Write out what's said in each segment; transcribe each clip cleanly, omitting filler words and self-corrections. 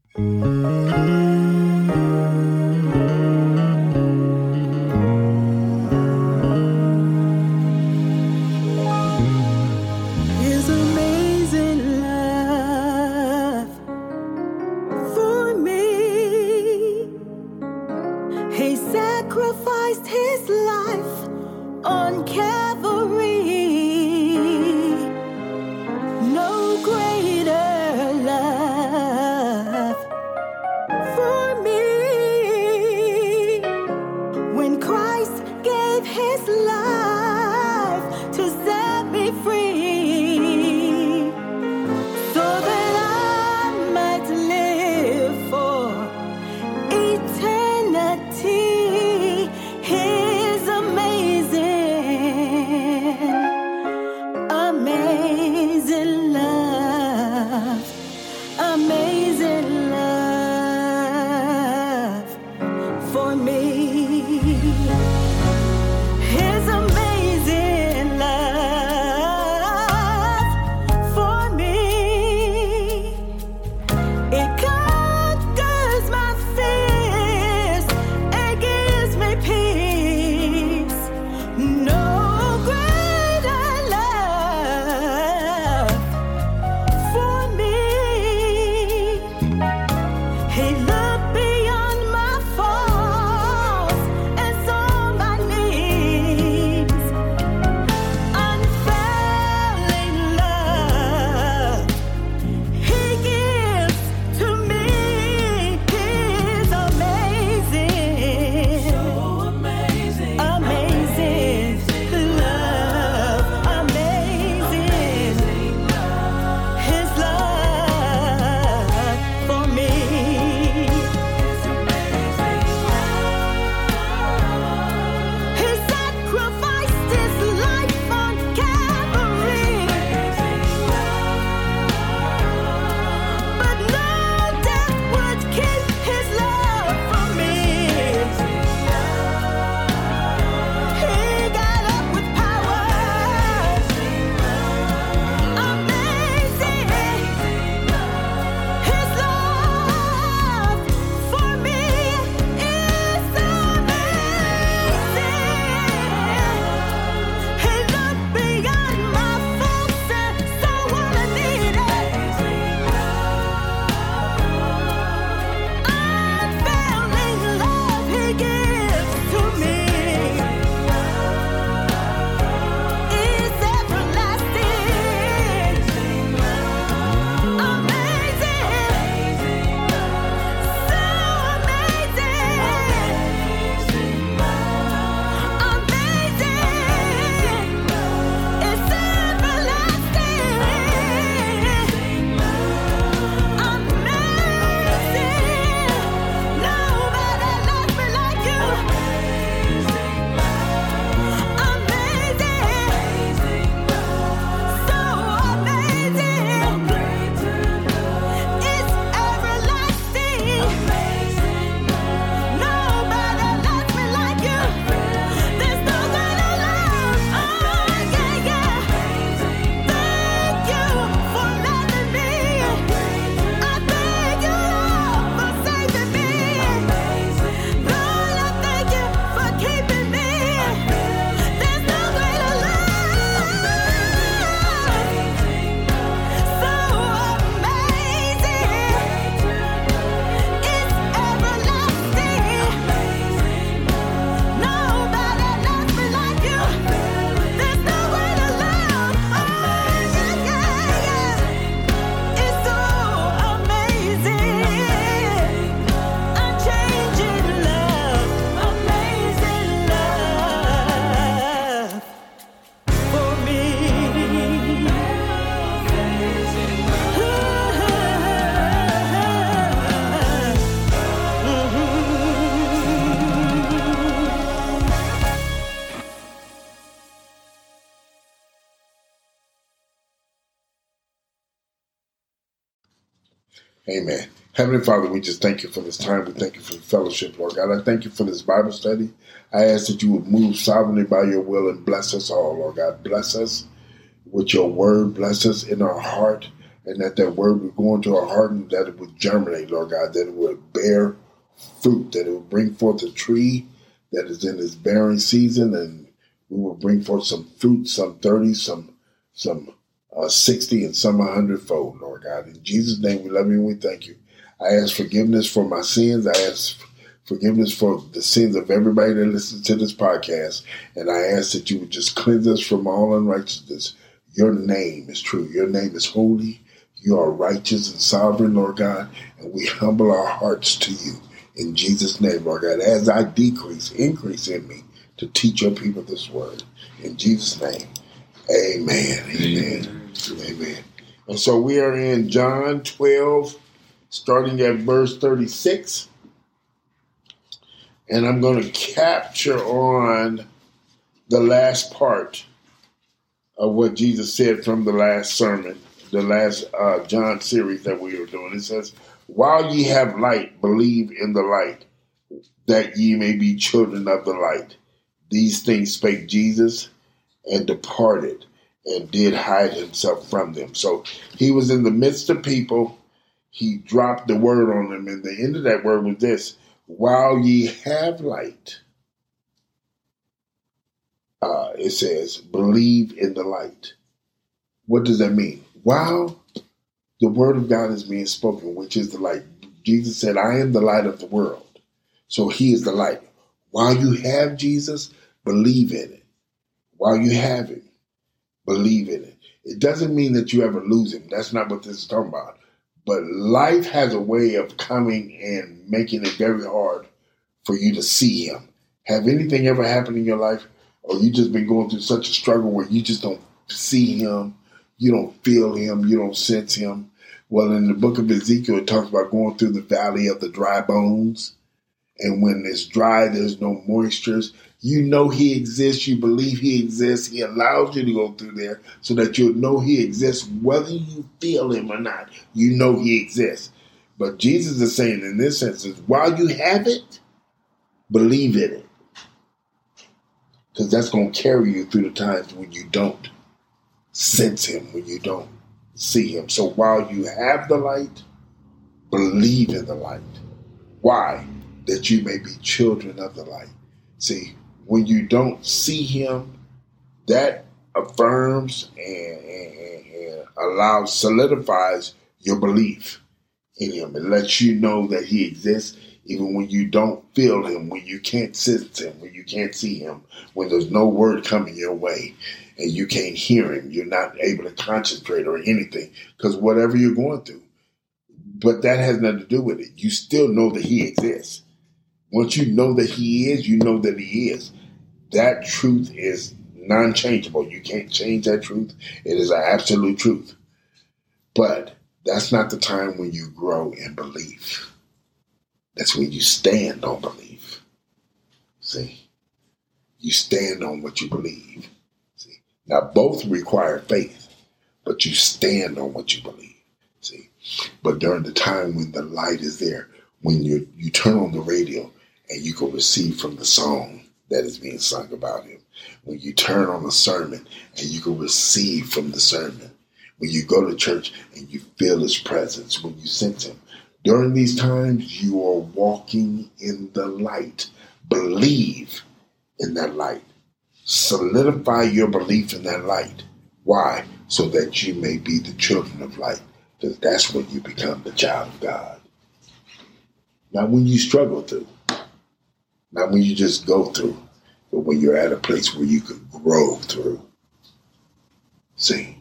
His amazing love for me. He sacrificed his life on Calvary. No greater love for me. When Christ gave his life to set me free, so that I might live for eternity. His amazing love, amazing love for me. His amazing love for me. It conquers my fears and gives me peace. No greater love for me. He looked beyond my faults and saw my needs. Unfailing love he gives to me. His amazing, amazing love, amazing, his love for me. He sacrificed his life on Calvary, but no death would keep his love from me. He got up with power, amazing, his love for me is amazing. He looked beyond my faults and saw what I needed. Unfailing love he gives to me is everlasting, amazing, so amazing, it's everlasting, amazing. Nobody loves me like you. Amazing, so amazing, it's everlasting. Nobody loves me like you. There's no greater love. Oh yeah, yeah. Thank you for loving me. I thank you, Lord, for saving me. Lord, I thank you for keeping me. There's no greater love. So amazing. It's everlasting. Nobody loves me like you. There's no greater love. Oh yeah, yeah, yeah. It's so amazing. Unchanging love, amazing love for me. Amen. Heavenly Father, we just thank you for this time. We thank you for the fellowship, Lord God. I thank you for this Bible study. I ask that you would move sovereignly by your will and bless us all, Lord God. Bless us with your word. Bless us in our heart and that word would go into our heart and that it would germinate, Lord God, that it would bear fruit, that it would bring forth a tree that is in its bearing season, and we will bring forth some fruit, some 30, some 60, and some 100-fold, Lord God. In Jesus' name, we love you and we thank you. I ask forgiveness for my sins. I ask forgiveness for the sins of everybody that listens to this podcast. And I ask that you would just cleanse us from all unrighteousness. Your name is true. Your name is holy. You are righteous and sovereign, Lord God. And we humble our hearts to you. In Jesus' name, Lord God, as I decrease, increase in me to teach your people this word. In Jesus' name, amen. Amen. Amen. And so we are in John 12, starting at verse 36. And I'm going to capture on the last part of what Jesus said from the last sermon, the last John series that we were doing. It says, while ye have light, believe in the light, that ye may be children of the light. These things spake Jesus, and departed, and did hide himself from them. So he was in the midst of people. He dropped the word on them, and the end of that word was this: while ye have light, it says, believe in the light. What does that mean? While the word of God is being spoken, which is the light, Jesus said, I am the light of the world. So he is the light. While you have Jesus, believe in it. While you have him, believe in it. It doesn't mean that you ever lose him. That's not what this is talking about. But life has a way of coming and making it very hard for you to see him. Have anything ever happened in your life, or you just been going through such a struggle where you just don't see him, you don't feel him, you don't sense him? Well, in the book of Ezekiel, it talks about going through the valley of the dry bones. And when it's dry, there's no moistures. You know he exists. You believe he exists. He allows you to go through there so that you'll know he exists, whether you feel him or not. You know he exists. But Jesus is saying in this instance, while you have it, believe in it. Because that's going to carry you through the times when you don't sense him, when you don't see him. So while you have the light, believe in the light. Why? That you may be children of the light. See, when you don't see him, that affirms and allows, solidifies your belief in him. It lets you know that he exists even when you don't feel him, when you can't sense him, when you can't see him, when there's no word coming your way and you can't hear him. You're not able to concentrate or anything because whatever you're going through. But that has nothing to do with it. You still know that he exists. Once you know that he is, you know that he is. That truth is non-changeable. You can't change that truth. It is an absolute truth. But that's not the time when you grow in belief. That's when you stand on belief. See? You stand on what you believe. See? Now, both require faith, but you stand on what you believe. See? But during the time when the light is there, when you turn on the radio and you can receive from the song that is being sung about him, when you turn on a sermon and you can receive from the sermon, when you go to church and you feel his presence, when you sense him, during these times you are walking in the light. Believe in that light. Solidify your belief in that light. Why? So that you may be the children of light. Because that's when you become the child of God. Not when you struggle through. Not when you just go through. But when you're at a place where you can grow through. See?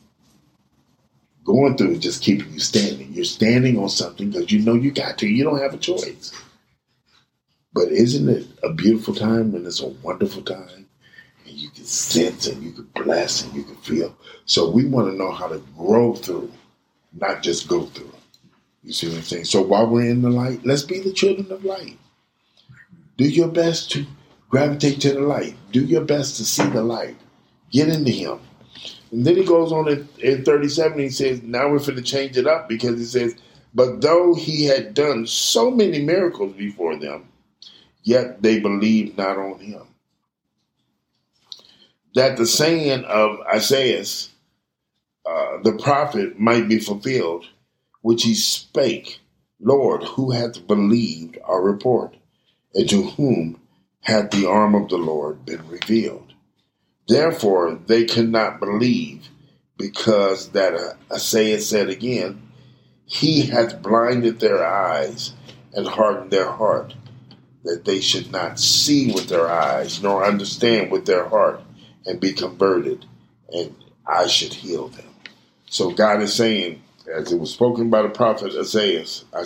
Going through is just keeping you standing. You're standing on something because you know you got to. You don't have a choice. But isn't it a beautiful time when it's a wonderful time? And you can sense and you can bless and you can feel. So we want to know how to grow through, not just go through. You see what I'm saying? So while we're in the light, let's be the children of light. Do your best to gravitate to the light. Do your best to see the light. Get into him. And then he goes on in 37, he says, now we're going to change it up because he says, but though he had done so many miracles before them, yet they believed not on him. That the saying of Isaiah the prophet might be fulfilled, which he spake, Lord, who hath believed our report? And to whom hath the arm of the Lord been revealed? Therefore they could not believe, because that Isaiah said again, he hath blinded their eyes and hardened their heart, that they should not see with their eyes, nor understand with their heart, and be converted, and I should heal them. So God is saying, as it was spoken by the prophet Isaiah,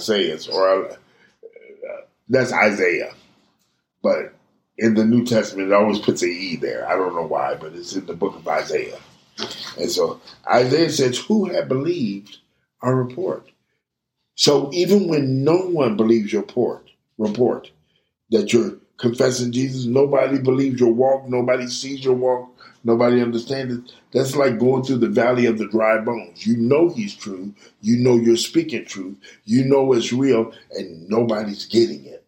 that's Isaiah. But in the New Testament, it always puts an E there. I don't know why, but it's in the book of Isaiah. And so Isaiah says, who had believed our report? So even when no one believes your report that you're confessing Jesus, nobody believes your walk, nobody sees your walk, nobody understands it. That's like going through the valley of the dry bones. You know he's true. You know you're speaking truth. You know it's real, and nobody's getting it.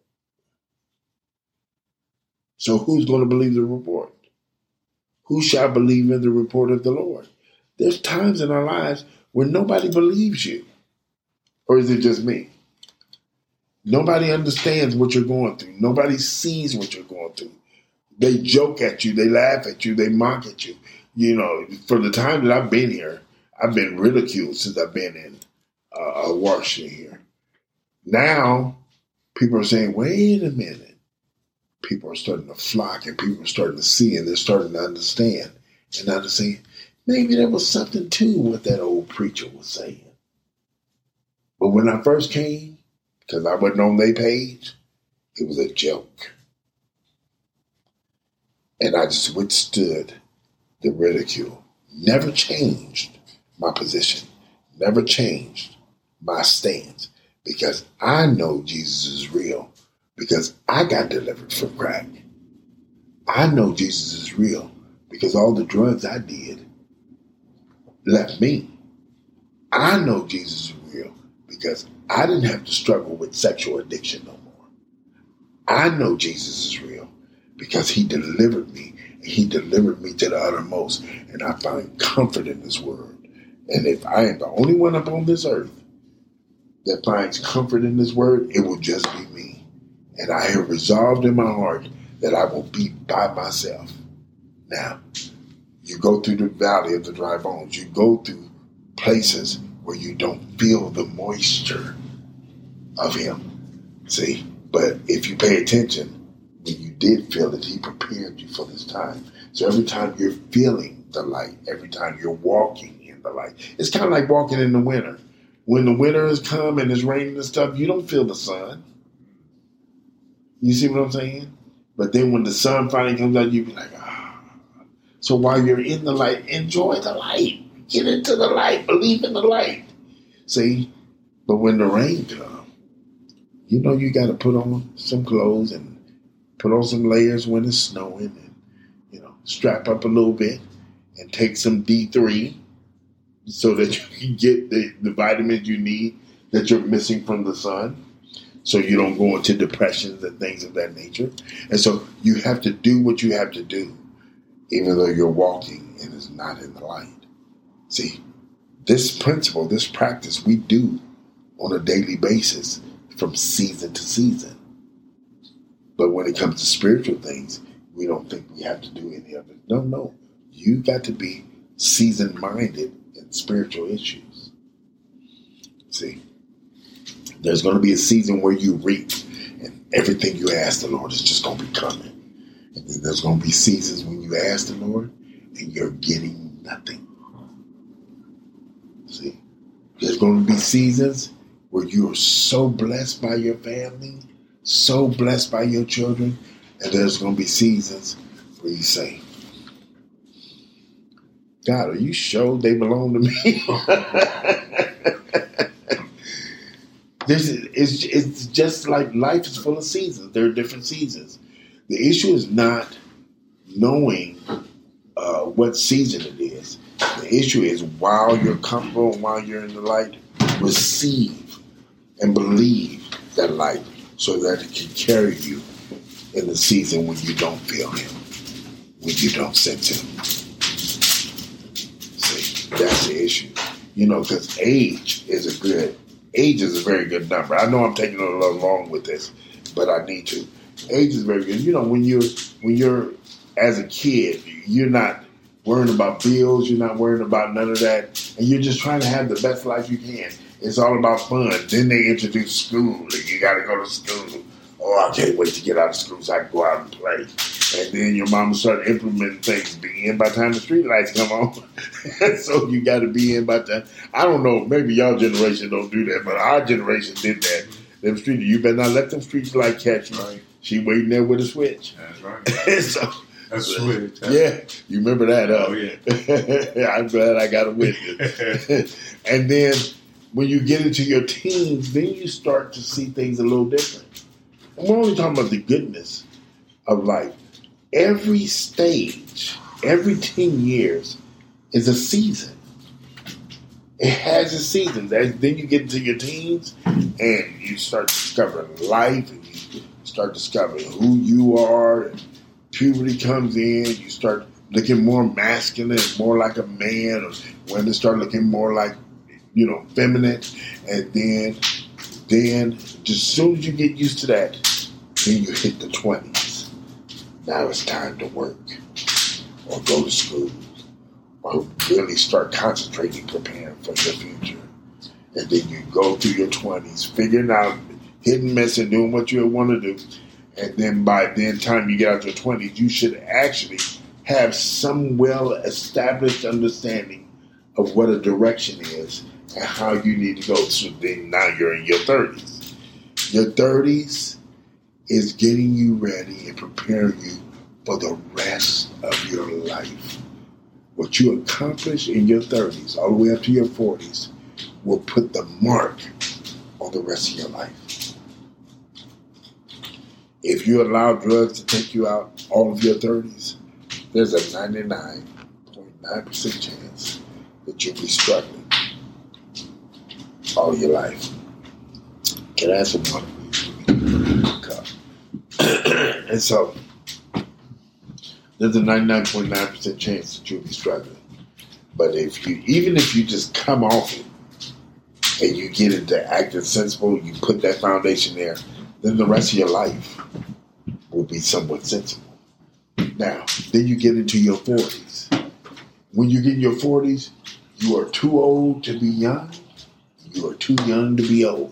So who's going to believe the report? Who shall believe in the report of the Lord? There's times in our lives where nobody believes you. Or is it just me? Nobody understands what you're going through. Nobody sees what you're going through. They joke at you. They laugh at you. They mock at you. You know, for the time that I've been here, I've been ridiculed since I've been in Washington here. Now, people are saying, wait a minute. People are starting to flock, and people are starting to see, and they're starting to understand. And now they're saying, maybe there was something to what that old preacher was saying. But when I first came, because I wasn't on their page, it was a joke. And I just withstood the ridicule. Never changed my position. Never changed my stance. Because I know Jesus is real. Because I got delivered from crack. I know Jesus is real. Because all the drugs I did left me. I know Jesus is real. Because I didn't have to struggle with sexual addiction no more. I know Jesus is real because he delivered me. And he delivered me to the uttermost. And I find comfort in his word. And if I am the only one up on this earth that finds comfort in his word, it will just be me. And I have resolved in my heart that I will be by myself. Now, you go through the valley of the dry bones. You go through places where you don't feel the moisture of him. See? But if you pay attention, when you did feel it, he prepared you for this time. So every time you're feeling the light, every time you're walking in the light, it's kind of like walking in the winter. When the winter has come and it's raining and stuff, you don't feel the sun. You see what I'm saying? But then when the sun finally comes out, you be like, ah. So while you're in the light, enjoy the light. Get into the light. Believe in the light. See? But when the rain comes, you know you got to put on some clothes and put on some layers when it's snowing and, you know, strap up a little bit and take some D3 so that you can get the vitamins you need that you're missing from the sun so you don't go into depressions and things of that nature. And so you have to do what you have to do even though you're walking and it's not in the light. See, this principle, this practice we do on a daily basis from season to season. But when it comes to spiritual things, we don't think we have to do any of it. No. You got to be season-minded in spiritual issues. See, there's going to be a season where you reap and everything you ask the Lord is just going to be coming. And then there's going to be seasons when you ask the Lord and you're getting nothing. See, there's going to be seasons where you are so blessed by your family, so blessed by your children, and there's going to be seasons where you say, God, are you sure they belong to me? It's just like life is full of seasons. There are different seasons. The issue is not knowing what season it is. The issue is while you're comfortable and while you're in the light, receive and believe that light so that it can carry you in the season when you don't feel him, when you don't sense him. See? That's the issue. Because age is a very good number. I know I'm taking it a little long with this, but I need to. Age is very good. When you're as a kid, you're not worrying about bills, you're not worrying about none of that, and you're just trying to have the best life you can. It's all about fun. Then they introduce school, and you got to go to school. Oh, I can't wait to get out of school so I can go out and play. And then your mama started implementing things. Be in by the time the street lights come on. So you got to be in by the time. I don't know. Maybe y'all generation don't do that, but our generation did that. Them street, you better not let them street lights catch you. Right. She waiting there with a switch. That's right. So, That's switch. yeah, you remember that? Oh, yeah. I'm glad I got a witness. And then when you get into your teens, then you start to see things a little different. And we're only talking about the goodness of life. Every stage, every 10 years is a season. It has a season. Then you get into your teens and you start discovering life and you start discovering who you are. And puberty comes in. You start looking more masculine, more like a man. Or women start looking more like, feminine. And then just as soon as you get used to that, then you hit the 20s. Now it's time to work or go to school or really start concentrating, preparing for your future. And then you go through your 20s, figuring out, hitting, missing, doing what you want to do. And then by the time you get out your 20s, you should actually have some well-established understanding of what a direction is and how you need to go. So then now you're in your 30s. Your 30s is getting you ready and preparing you for the rest of your life. What you accomplish in your 30s, all the way up to your 40s, will put the mark on the rest of your life. If you allow drugs to take you out all of your 30s, there's a 99.9% chance that you'll be struggling all your life. Can I have some water, please? And so, there's a 99.9% chance that you'll be struggling. But even if you just come off it and you get into acting sensible, you put that foundation there, then the rest of your life will be somewhat sensible. Now, then you get into your 40s. When you get in your 40s, you are too old to be young. You are too young to be old.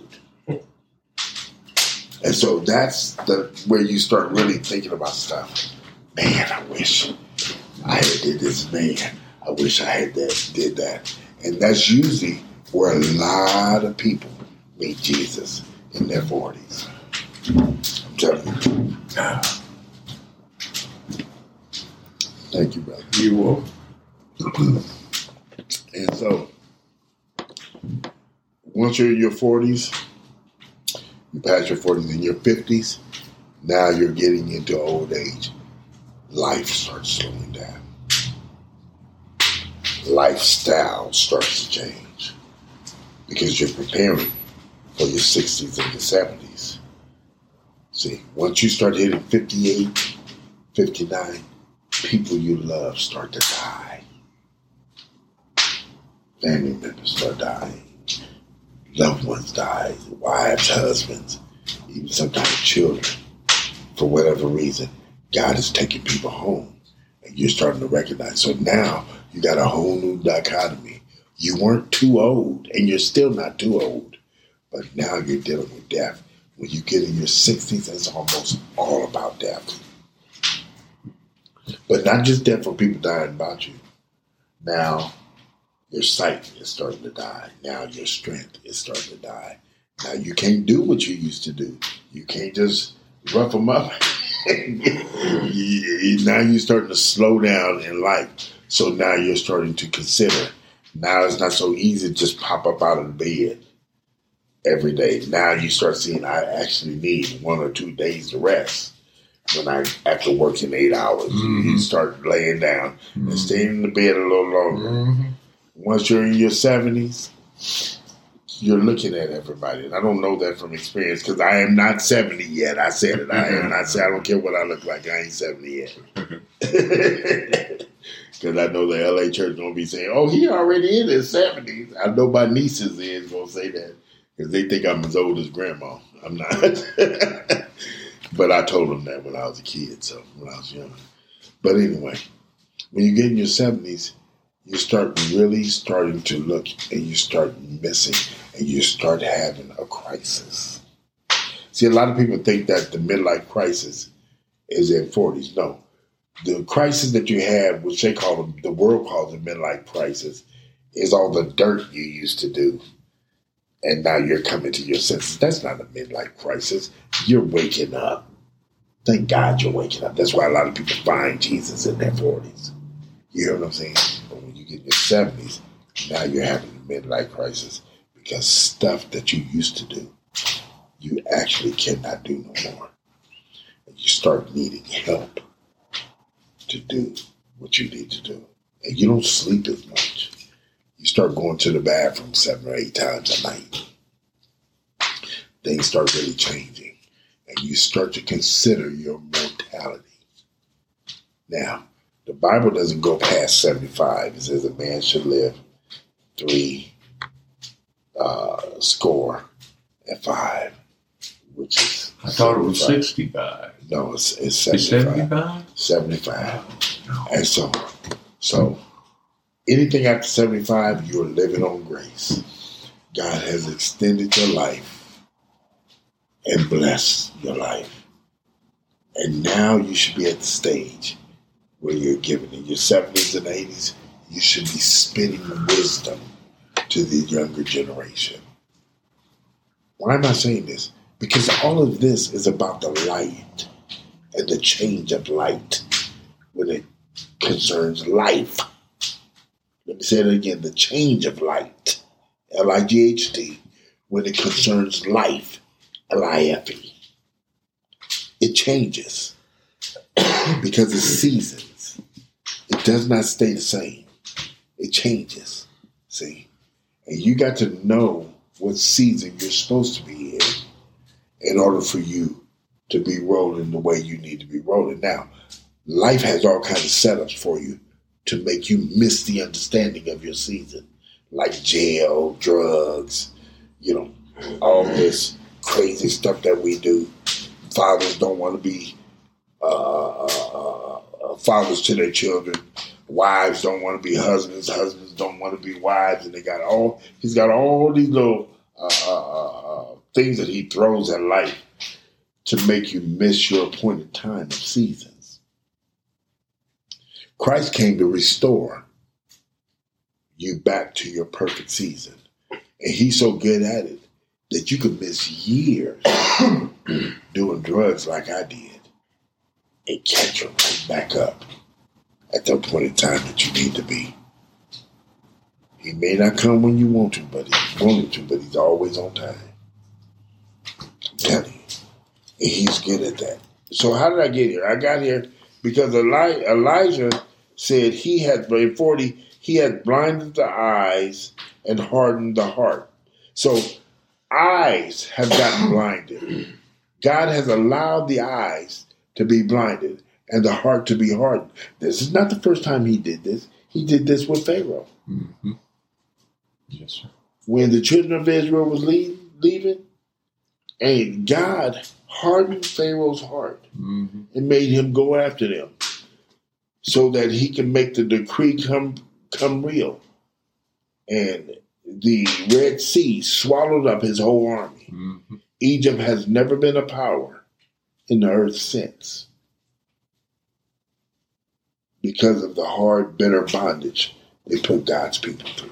And so that's where you start really thinking about stuff. Man, I wish I had did this. Man, I wish I had did that. And that's usually where a lot of people meet Jesus in their 40s. I'm telling you. Thank you, brother. You will. And so, once you're in your 40s, you pass your 40s, in your 50s, now you're getting into old age. Life starts slowing down. Lifestyle starts to change because you're preparing for your 60s and your 70s. See, once you start hitting 58, 59, people you love start to die. Family members start dying. Loved ones die. Wives, husbands, even sometimes children. For whatever reason, God is taking people home. And you're starting to recognize. So now you got a whole new dichotomy. You weren't too old, and you're still not too old. But now you're dealing with death. When you get in your 60s, it's almost all about death. But not just death for people dying about you. Now, your sight is starting to die. Now your strength is starting to die. Now you can't do what you used to do. You can't just rough them up. Now you're starting to slow down in life. So now you're starting to consider. Now it's not so easy to just pop up out of the bed every day. Now you start seeing I actually need 1 or 2 days to rest. After working 8 hours, you start laying down and staying in the bed a little longer. Once you're in your 70s, you're looking at everybody. And I don't know that from experience because I am not 70 yet. I said it. I am not. I don't care what I look like. I ain't 70 yet. Because I know the LA church going to be saying, oh, he already in his 70s. I know my nieces is going to say that because they think I'm as old as grandma. I'm not. But I told them that when I was a kid, so when I was young. But anyway, when you get in your 70s, you start really starting to look and you start missing and you start having a crisis. See, a lot of people think that the midlife crisis is in 40s. No. The crisis that you have, which they call them, the world calls a midlife crisis, is all the dirt you used to do. And now you're coming to your senses. That's not a midlife crisis. You're waking up. Thank God you're waking up. That's why a lot of people find Jesus in their 40s. You hear what I'm saying? But when you get in your 70s, now you're having a midlife crisis because stuff that you used to do, you actually cannot do no more. And you start needing help to do what you need to do. And you don't sleep as much. You start going to the bathroom 7 or 8 times a night. Things start really changing. And you start to consider your mortality. Now, the Bible doesn't go past 75. It says a man should live 65, which is... I thought it was 65. 65. No, it's It's 75. 75? 75. And so anything after 75, you're living on grace. God has extended your life and blessed your life. And now you should be at the stage where you're giving in your 70s and 80s, you should be spitting wisdom to the younger generation. Why am I saying this? Because all of this is about the light and the change of light when it concerns life. Let me say it again, the change of light, L-I-G-H-T, when it concerns life, L-I-F-E. It changes because it's seasons. It does not stay the same. It changes, see? And you got to know what season you're supposed to be in order for you to be rolling the way you need to be rolling. Now, life has all kinds of setups for you to make you miss the understanding of your season, like jail, drugs, all this crazy stuff that we do. Fathers don't want to be fathers to their children. Wives don't want to be husbands. Husbands don't want to be wives. And he's got all these little things that he throws at life to make you miss your appointed time of seasons. Christ came to restore you back to your perfect season. And he's so good at it that you could miss years doing drugs like I did and catch them right back up at the appointed time that you need to be. He may not come when you want to, but he's always on time. I'm telling you. And he's good at that. So how did I get here? I got here because Elijah said he had blinded the eyes and hardened the heart. So eyes have gotten blinded. God has allowed the eyes to be blinded and the heart to be hardened. This is not the first time he did this. He did this with Pharaoh. Mm-hmm. Yes, sir. When the children of Israel was leaving, and God hardened Pharaoh's heart and made him go after them so that he can make the decree come real. And the Red Sea swallowed up his whole army. Mm-hmm. Egypt has never been a power in the earth since because of the hard, bitter bondage they put God's people through.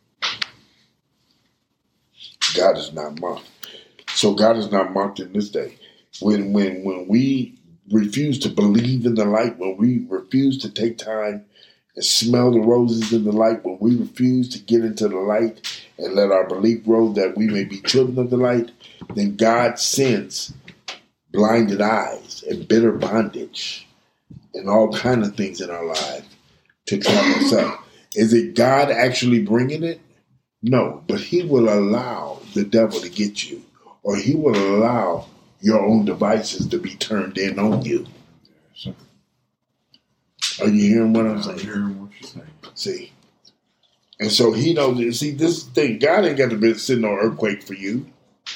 God is not mocked. So God is not mocked in this day. When we refuse to believe in the light, when we refuse to take time and smell the roses in the light, when we refuse to get into the light and let our belief grow that we may be children of the light, then God sends blinded eyes and bitter bondage and all kinds of things in our lives to trap us up. Is it God actually bringing it? No, but he will allow the devil to get you, or he will allow your own devices to be turned in on you. Are you hearing what I'm I'm saying? hearing what you're saying. See? And so he knows, see, this thing, God ain't got to be sitting on earthquake for you.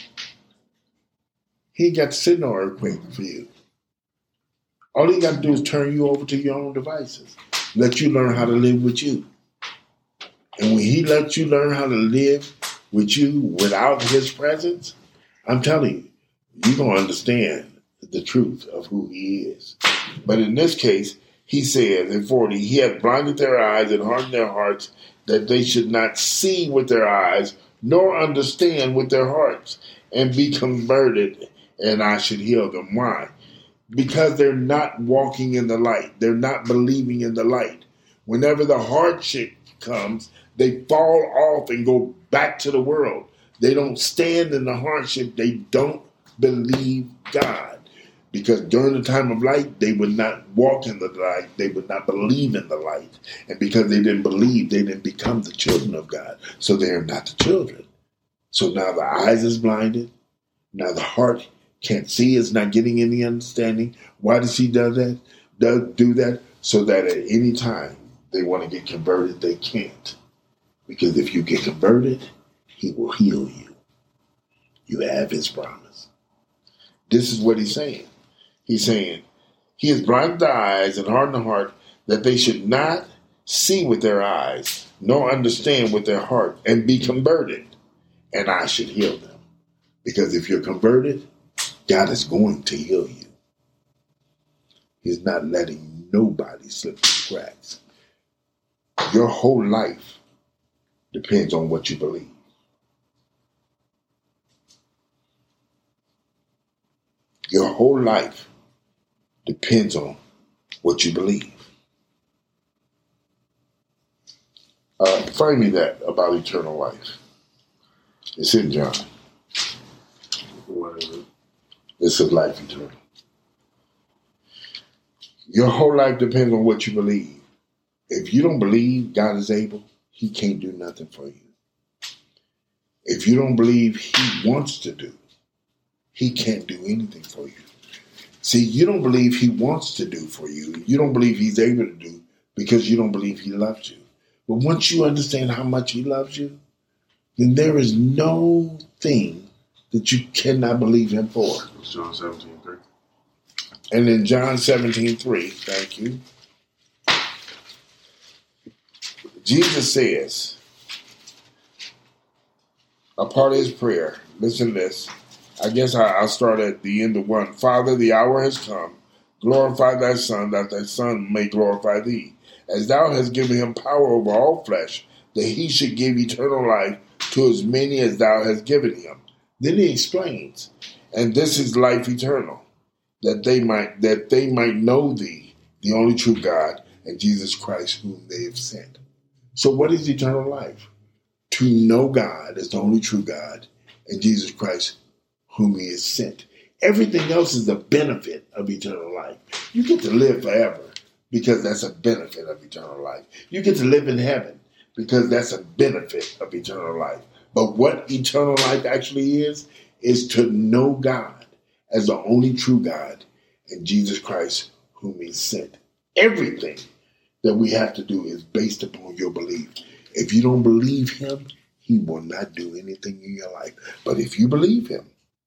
He ain't got to sit on earthquake for you. All he got to do is turn you over to your own devices. Let you learn how to live with you. And when he lets you learn how to live with you without his presence, I'm telling you, you're going to understand the truth of who he is. But in this case, he says in 40, he hath blinded their eyes and hardened their hearts, that they should not see with their eyes, nor understand with their hearts, and be converted, and I should heal them. Why? Because they're not walking in the light. They're not believing in the light. Whenever the hardship comes, they fall off and go back to the world. They don't stand in the hardship. They don't believe God. Because during the time of light, they would not walk in the light. They would not believe in the light. And because they didn't believe, they didn't become the children of God. So they are not the children. So now the eyes is blinded. Now the heart can't see, is not getting any understanding. Why does he do that? So that at any time they want to get converted, they can't. Because if you get converted, he will heal you. You have his promise. This is what he's saying. He's saying, he has blinded the eyes and hardened the heart, that they should not see with their eyes, nor understand with their heart, and be converted, and I should heal them. Because if you're converted, God is going to heal you. He's not letting nobody slip through the cracks. Your whole life depends on what you believe. Your whole life depends on what you believe. Find me that about eternal life. It's in John. What is it? It's a life eternal. Your whole life depends on what you believe. If you don't believe God is able, he can't do nothing for you. If you don't believe he wants to do, he can't do anything for you. See, you don't believe he wants to do for you. You don't believe he's able to do because you don't believe he loves you. But once you understand how much he loves you, then there is no thing that you cannot believe him for. It's John 17:3. And in John 17:3, thank you, Jesus says, a part of his prayer, listen to this. I guess I'll start at the end of 1. Father, the hour has come. Glorify thy Son, that thy Son may glorify thee. As thou hast given him power over all flesh, that he should give eternal life to as many as thou hast given him. Then he explains, and this is life eternal, that they might know thee, the only true God, and Jesus Christ, whom they have sent. So what is eternal life? To know God as the only true God, and Jesus Christ, whom he has sent. Everything else is a benefit of eternal life. You get to live forever because that's a benefit of eternal life. You get to live in heaven because that's a benefit of eternal life. But what eternal life actually is to know God as the only true God and Jesus Christ whom he sent. Everything that we have to do is based upon your belief. If you don't believe him, he will not do anything in your life. But if you believe him,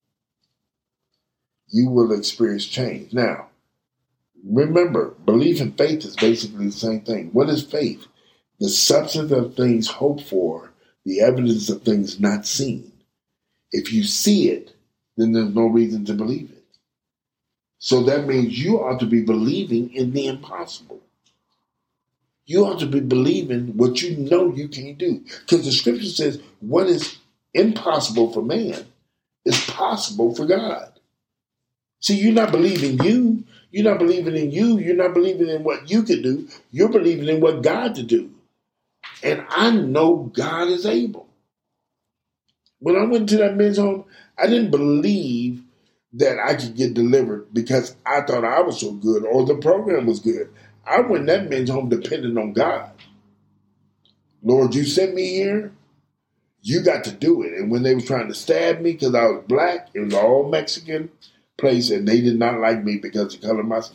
you will experience change. Now, remember, belief and faith is basically the same thing. What is faith? The substance of things hoped for, the evidence of things not seen. If you see it, then there's no reason to believe it. So that means you ought to be believing in the impossible. You ought to be believing what you know you can't do. Because the scripture says what is impossible for man is possible for God. See, you're not believing you. You're not believing in you. You're not believing in what you can do. You're believing in what God to do. And I know God is able. When I went to that men's home, I didn't believe that I could get delivered because I thought I was so good or the program was good. I went to that men's home depending on God. Lord, you sent me here. You got to do it. And when they were trying to stab me because I was black, it was all Mexican place, and they did not like me because of the color of my skin.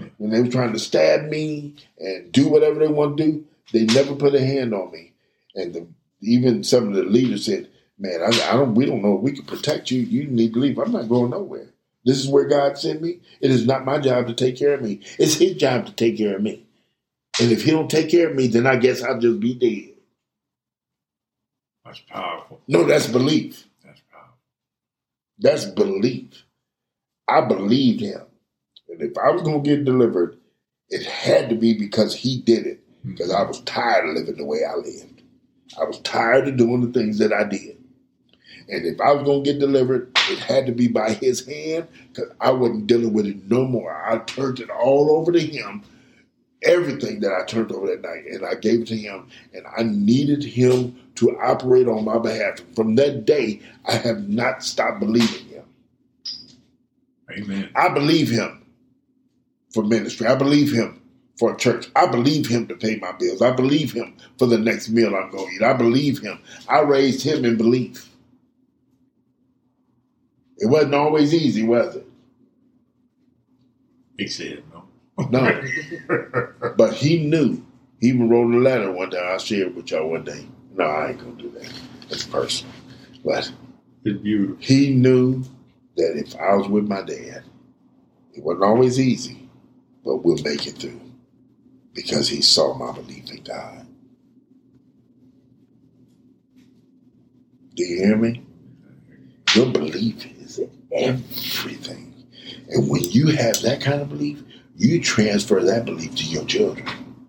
When they were trying to stab me and do whatever they want to do, they never put a hand on me. And even some of the leaders said, "Man, we don't know if we can protect you. You need to leave." I'm not going nowhere. This is where God sent me. It is not my job to take care of me. It's His job to take care of me. And if He don't take care of me, then I guess I'll just be dead. That's powerful. No, that's belief. That's powerful. That's belief. I believed Him. And if I was going to get delivered, it had to be because He did it. Because I was tired of living the way I lived. I was tired of doing the things that I did. And if I was going to get delivered, it had to be by His hand, because I wasn't dealing with it no more. I turned it all over to Him. Everything that I turned over that night, and I gave it to Him, and I needed Him to operate on my behalf. From that day, I have not stopped believing Him. Amen. I believe Him for ministry. I believe Him for a church. I believe Him to pay my bills. I believe Him for the next meal I'm going to eat. I believe Him. I raised Him in belief. It wasn't always easy, was it? He said no. No. But He knew. He even wrote a letter one time. I'll share it with y'all one day. No, I ain't going to do that. It's personal. But It's beautiful. He knew that if I was with my dad, it wasn't always easy, but we'll make it through, because He saw my belief in God. Do you hear me? Your belief is everything. And when you have that kind of belief, you transfer that belief to your children.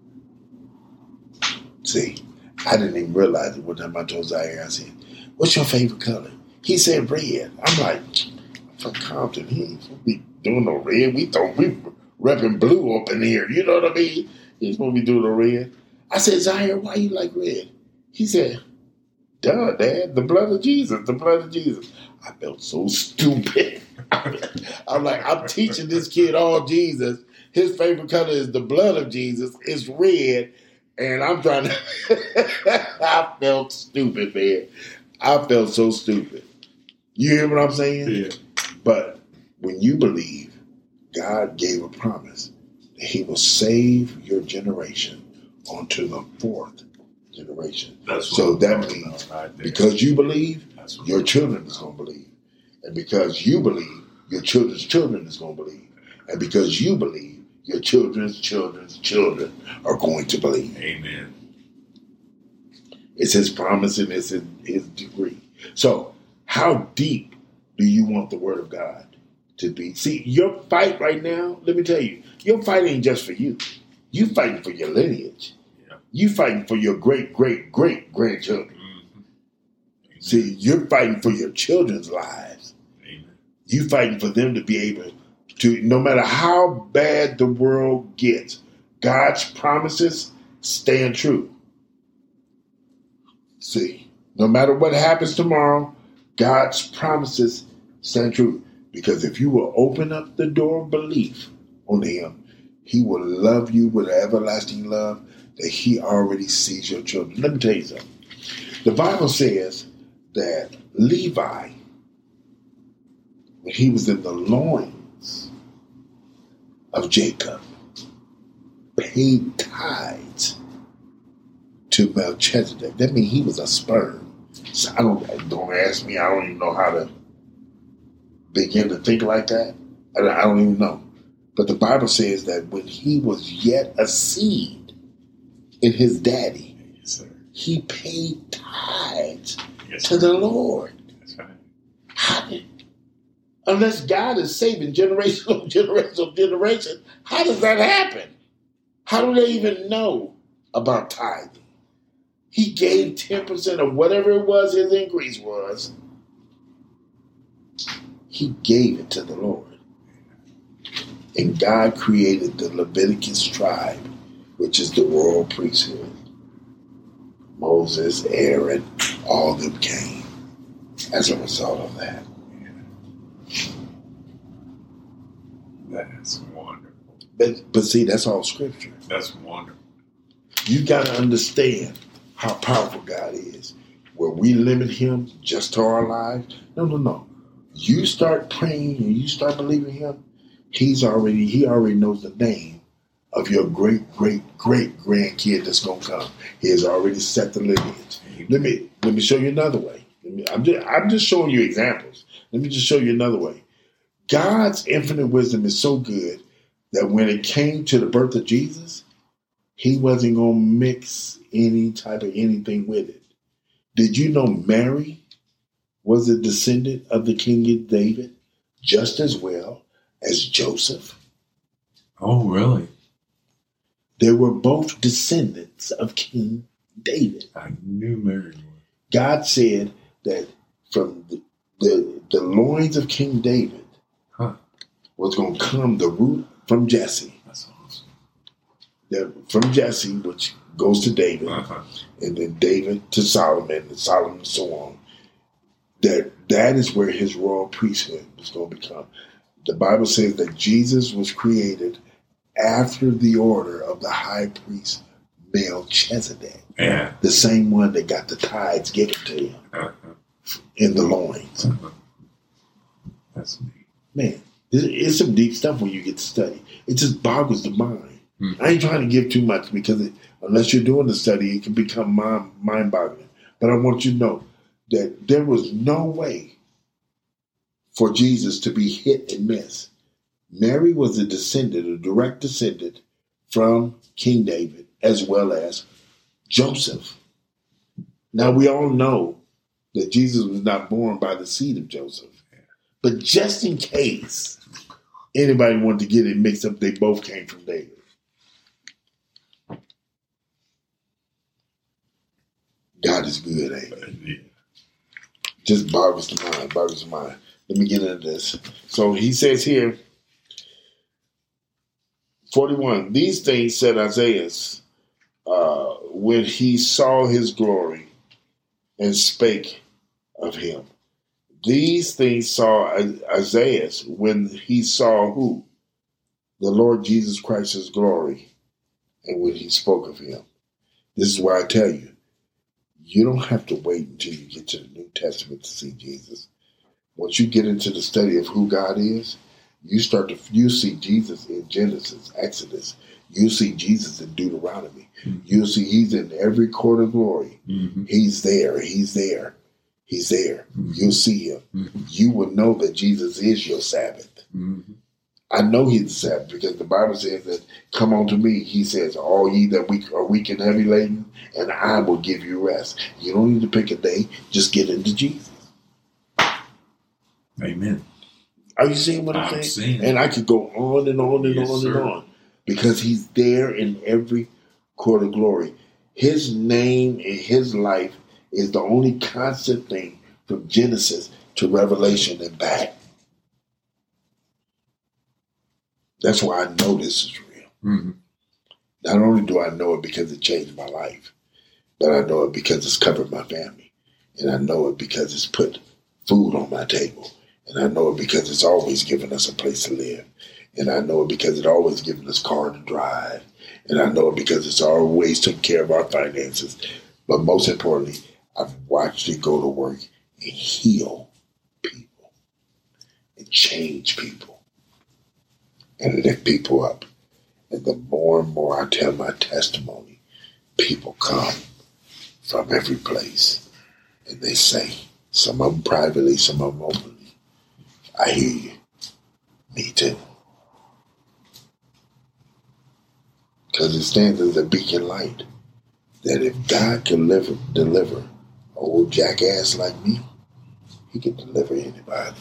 See, I didn't even realize it. One time I told Zaire, I said, "What's your favorite color?" He said red. I'm like, I'm from Compton. He ain't supposed to be doing no red. We repping blue up in here. You know what I mean? He's supposed to be doing no red. I said, "Zaire, why you like red?" He said, "Duh, Dad, the blood of Jesus, the blood of Jesus." I felt so stupid. I'm like, I'm teaching this kid all Jesus. His favorite color is the blood of Jesus. It's red. And I'm trying to... I felt stupid, man. I felt so stupid. You hear what I'm saying? Yeah. But when you believe, God gave a promise that He will save your generation onto the fourth generation. That's what So I'm that talking means about right there. because you believe, That's what your I'm children is going to believe. And because you believe, your children's children is going to believe. And because you believe, your children's children's children are going to believe. Amen. It's His promise and it's His decree. So how deep do you want the Word of God to be? See, your fight right now, let me tell you, your fight ain't just for you. You fighting for your lineage. Yeah. You fighting for your great, great, great grandchildren. Mm-hmm. See, you're fighting for your children's lives. Amen. You fighting for them to be able to, no matter how bad the world gets, God's promises stand true. See, no matter what happens tomorrow, God's promises stand true. Because if you will open up the door of belief on Him, He will love you with an everlasting love that He already sees your children. Let me tell you something. The Bible says that Levi, when he was in the loins of Jacob, paid tithes to Melchizedek. That means he was a sperm. So don't ask me. I don't even know how to begin to think like that. I don't even know. But the Bible says that when he was yet a seed in his daddy, Yes, sir. he paid tithes Yes, to sir. the Lord. That's right. How did, unless God is saving generation on generation on generation, how does that happen? How do they even know about tithing? He gave 10% of whatever it was his increase was. He gave it to the Lord. And God created the Leviticus tribe, which is the royal priesthood. Moses, Aaron, all of them came as a result of that. That's wonderful. But see, that's all scripture. That's wonderful. You got to understand how powerful God is. Where we limit Him just to our lives. No. You start praying and you start believing Him, he already knows the name of your great grandkid that's gonna come. He has already set the lineage. Let me show you another way. I'm just showing you examples. Let me just show you another way. God's infinite wisdom is so good that when it came to the birth of Jesus, he wasn't gonna mix any type of anything with it. Did you know Mary was a descendant of the King of David just as well as Joseph? Oh, really? They were both descendants of King David. I knew Mary was. God said that from the loins of King David was going to come the root from Jesse. That's awesome. That from Jesse, which goes to David, and then David to Solomon, and Solomon so on. That is where his royal priesthood was going to become. The Bible says that Jesus was created after the order of the high priest Melchizedek. Yeah. The same one that got the tithes given to him in the loins. That's neat. Man, it's some deep stuff when you get to study. It just boggles the mind. I ain't trying to give too much because unless you're doing the study, it can become mind-boggling. But I want you to know that there was no way for Jesus to be hit and miss. Mary was a direct descendant from King David as well as Joseph. Now we all know that Jesus was not born by the seed of Joseph. But just in case anybody wanted to get it mixed up, they both came from David. God is good, ain't he? Just boggles the mind. Let me get into this. So he says here, 41, these things said Isaiah when he saw his glory and spake of him. These things saw Isaiah when he saw who? The Lord Jesus Christ's glory, and when he spoke of him. This is why I tell you, you don't have to wait until you get to the New Testament to see Jesus. Once you get into the study of who God is, you see Jesus in Genesis, Exodus. You see Jesus in Deuteronomy. You'll see he's in every court of glory. He's there. You'll see him. You will know that Jesus is your Sabbath. I know he's the Sabbath because the Bible says that, come unto me, he says, all ye that are weak and heavy laden, and I will give you rest. You don't need to pick a day. Just get into Jesus. Amen. Are you seeing what I'm saying? And I could go on and on and on and on because he's there in every court of glory. His name and his life is the only constant thing from Genesis to Revelation and back. That's why I know this is real. Not only do I know it because it changed my life, but I know it because it's covered my family. And I know it because it's put food on my table. And I know it because it's always given us a place to live. And I know it because it's always given us a car to drive. And I know it because it's always taken care of our finances. But most importantly, I've watched it go to work and heal people and change people and lift people up. And the more and more I tell my testimony, people come from every place. And they say, some of them privately, some of them openly, I hear you. Me too. Because it stands as a beacon light that if God can deliver an old jackass like me, he can deliver anybody.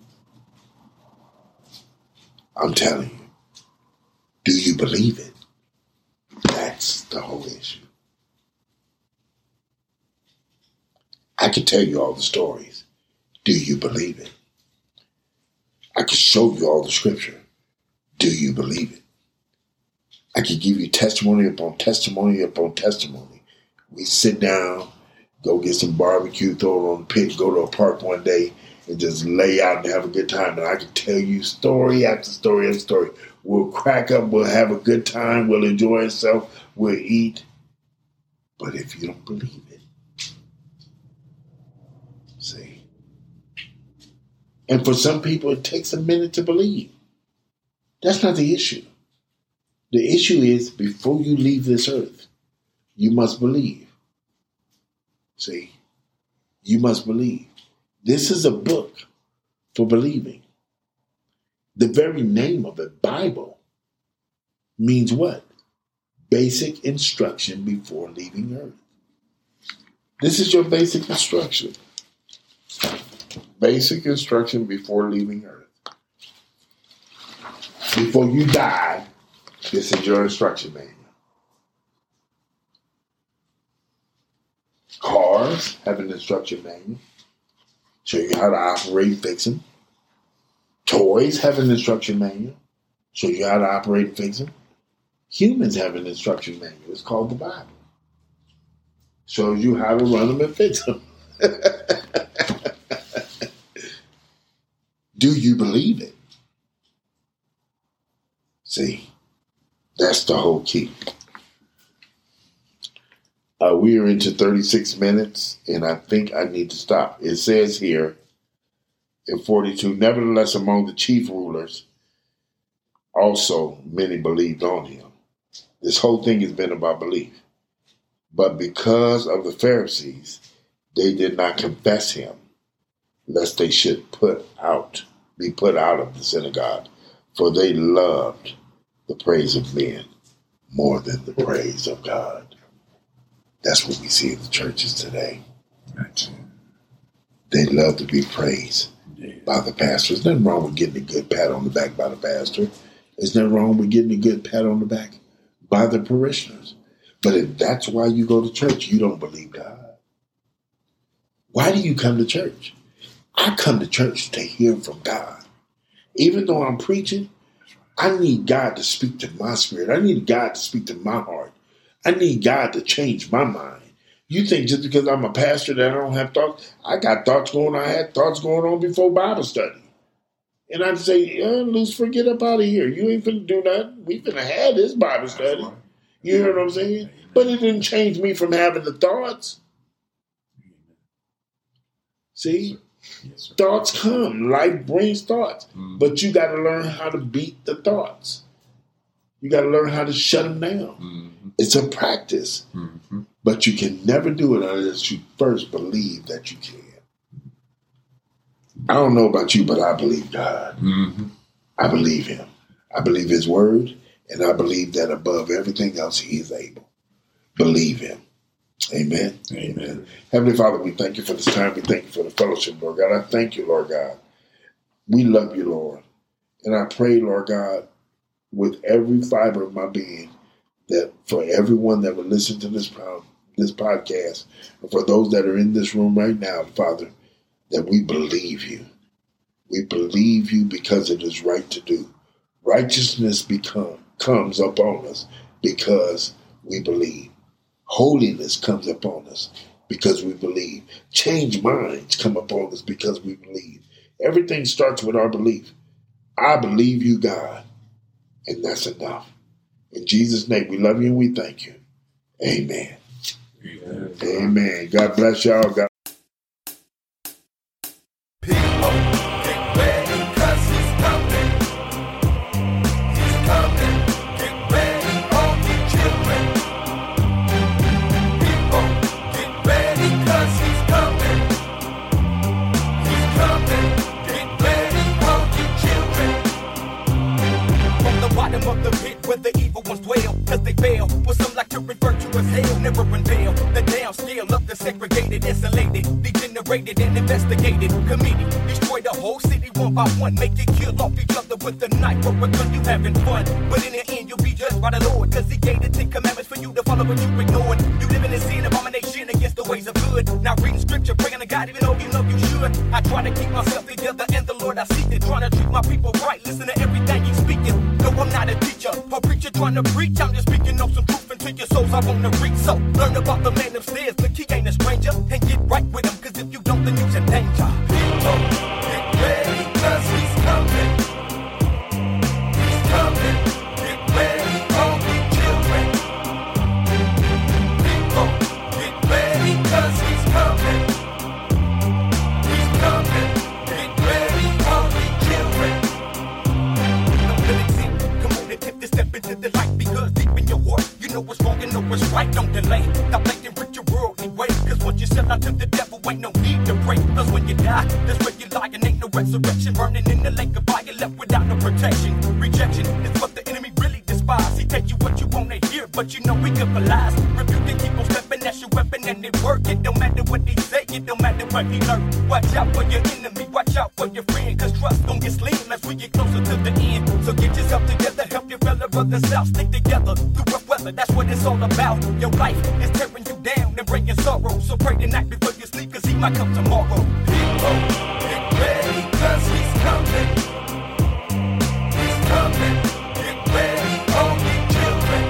I'm telling you. Do you believe it? That's the whole issue. I can tell you all the stories. Do you believe it? I can show you all the scripture. Do you believe it? I can give you testimony upon testimony upon testimony. We sit down, go get some barbecue, throw it on the pit, go to a park one day, and just lay out and have a good time. And I can tell you story after story after story. We'll crack up, we'll have a good time, we'll enjoy ourselves, we'll eat. But if you don't believe it, see. And for some people, it takes a minute to believe. That's not the issue. The issue is before you leave this earth, you must believe. See? You must believe. This is a book for believing. The very name of it, Bible, means what? Basic instruction before leaving earth. This is your basic instruction. Basic instruction before leaving earth. Before you die, this is your instruction manual. Cars have an instruction manual. Show you how to operate and fix them. Toys have an instruction manual. Show you how to operate and fix them. Humans have an instruction manual. It's called the Bible. Shows you how to run them and fix them. Do you believe it? See, that's the whole key. We are into 36 minutes, and I think I need to stop. It says here in 42, nevertheless, among the chief rulers, also many believed on him. This whole thing has been about belief. But because of the Pharisees, they did not confess him, lest they should be put out of the synagogue, for they loved the praise of men more than the praise of God. That's what we see in the churches today. Gotcha. They love to be praised by the pastor. There's nothing wrong with getting a good pat on the back by the pastor. There's nothing wrong with getting a good pat on the back by the parishioners. But if that's why you go to church, you don't believe God. Why do you come to church? I come to church to hear from God. Even though I'm preaching, I need God to speak to my spirit. I need God to speak to my heart. I need God to change my mind. You think just because I'm a pastor that I don't have thoughts? I got thoughts going on. I had thoughts going on before Bible study. And I'd say, Lucifer, get up out of here. You ain't finna do nothing. We finna have this Bible study. You hear what I'm saying? But it didn't change me from having the thoughts. See? Yes, Thoughts come. Life brings thoughts. But you got to learn how to beat the thoughts. You got to learn how to shut them down. It's a practice. But you can never do it unless you first believe that you can. I don't know about you, but I believe God. I believe him. I believe his word. And I believe that above everything else, he is able. Believe him. Amen. Amen. Heavenly Father, we thank you for this time. We thank you for the fellowship, Lord God. I thank you, Lord God. We love you, Lord. And I pray, Lord God, with every fiber of my being, that for everyone that will listen to this podcast, and for those that are in this room right now, Father, that we believe you. We believe you because it is right to do. Righteousness comes upon us because we believe. Holiness comes upon us because we believe. Changed minds come upon us because we believe. Everything starts with our belief. I believe you, God, and that's enough. In Jesus' name, we love you and we thank you. Amen. Amen. Amen. God bless y'all. God. People, get ready, 'cause he's coming. He's coming. Get ready, all you children. People, get ready, 'cause he's coming. He's coming. Get ready, all you children. From the bottom of the pit where the evil ones dwell, 'cause they fail. What some like to refer to as hell, never unveil the downscale of the segregated, insulated, degenerated, and investigated committee. Destroy the whole city one by one, make it kill off each other with a knife or a gun. You having fun, but in the end you'll be judged by the Lord, 'cause he gave the 10 commandments for you to follow, but you ignored. You living in sin, abomination against the ways of good. Now reading scripture, praying to God, even though you know you should. I try to keep myself together, and the Lord I seek it, trying to treat my people right. Listen to everything he's speaking. No, I'm not a teacher or preacher trying to preach. I'm just speaking on some truth into your souls I want to reach. So learn about the man upstairs, look, he ain't a stranger, and get right with him, 'cause if you don't, then you's in danger. People, get ready, 'cause he's coming. He's coming. Get ready, all you children. People, get ready, 'cause he's coming. He's coming. Get ready, all you children. Don't let it seem right, don't delay. Stop thinking with your worldly ways. Cause once you sell out to the devil, ain't no need to pray. Cause when you die, that's where you lie and ain't no resurrection. Burning in the lake of fire, left without no protection. Rejection is what the enemy really despise. He take you what you wanna hear, but you know we good for lies. Rebuke and keep on stepping, that's your weapon and it work. It don't matter what he say, it don't matter what he learn. Watch out for your enemy, watch out for your friend. Cause trust gon' get slim as we get closer to the end. So get yourself together, help your fellow brothers out. Stick together through rough weather, that's what it's all about. Your life is tearing you down and bringing sorrow. So pray tonight before you sleep, cause he might come tomorrow. People, get ready, cause he's coming. He's coming, get ready, all you children.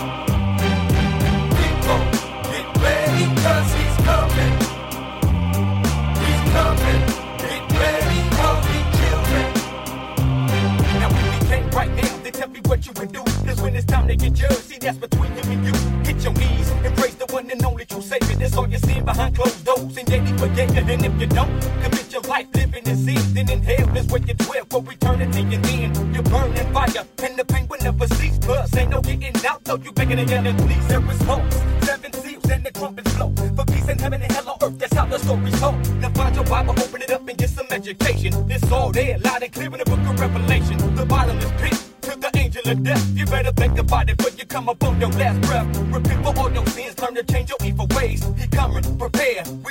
People, get ready, cause he's coming. He's coming, get ready, all you children. Now when we came right now, they tell me what you would do. Cause when it's time to get yours, see that's between him and you. Hit your knees and praise the one and only true Savior. That's all you're seeing behind closed doors. And yet he forgave you. And if you don't commit your life living in sin, then in hell is where you dwell for eternity. And then you burn in fire and the pain will never cease. Plus ain't no getting out though you begging to yell at police. There is hopes, 7 seals and the trumpets blow. For peace in heaven and hell on earth, that's how the story's told. Now find your Bible, open it up and get some education. It's all there, loud and clear in the book of Revelation. The bottomless pit to the angel of death. You better think about it before you come up on your last breath. Repent for all your sins, learn to change your evil ways. He coming, prepare,